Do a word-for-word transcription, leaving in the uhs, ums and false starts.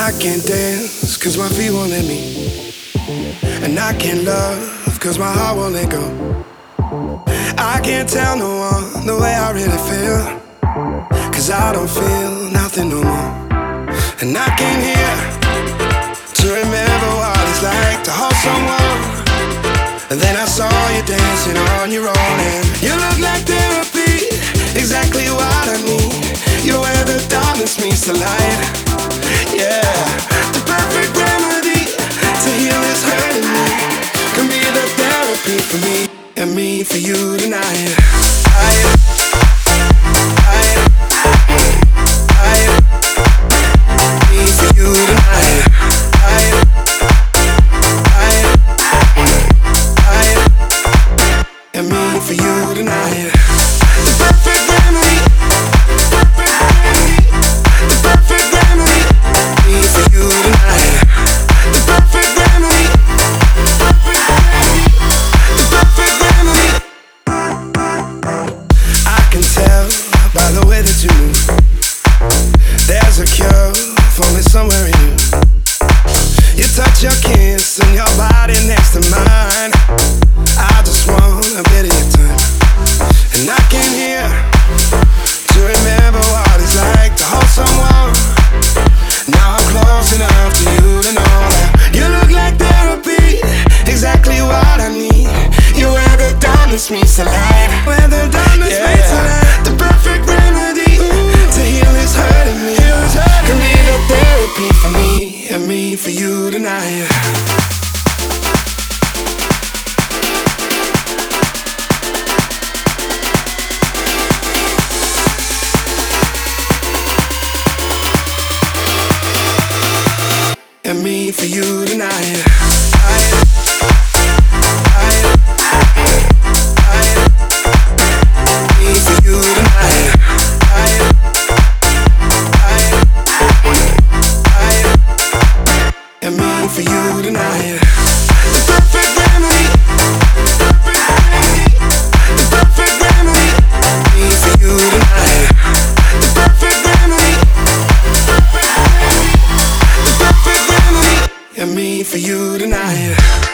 I can't dance cause my feet won't let me, and I can't love cause my heart won't let go. I can't tell no one the way I really feel, cause I don't feel nothing no more. And I came here to remember what it's like to hold someone, and then I saw you dancing on your own, and you look like therapy, exactly what I need. You're where the darkness meets the light. Yeah, the perfect remedy to heal this hurting me. Can be the therapy for me and me for you tonight. I, I, I, me for you tonight. I, I, I, and me for you tonight. The perfect remedy. By the way that you move, there's a cure for me somewhere in you. You touch your kiss and your body next to mine. I just want a bit of your time, and I came here to remember what it's like to hold someone. Now I'm close enough to you to know that you look like therapy, exactly what I need. You're where the darkness meets the light, where the darkness yeah, meets the light. The perfect remedy to heal this hurting me. Can be the therapy for me and me for you tonight. And me for you tonight. I, I, I, me for you tonight. I, I, I, and me for you tonight. The perfect remedy, perfect remedy, the perfect remedy, me for you tonight. The perfect remedy, perfect remedy, the perfect remedy, and me for you tonight.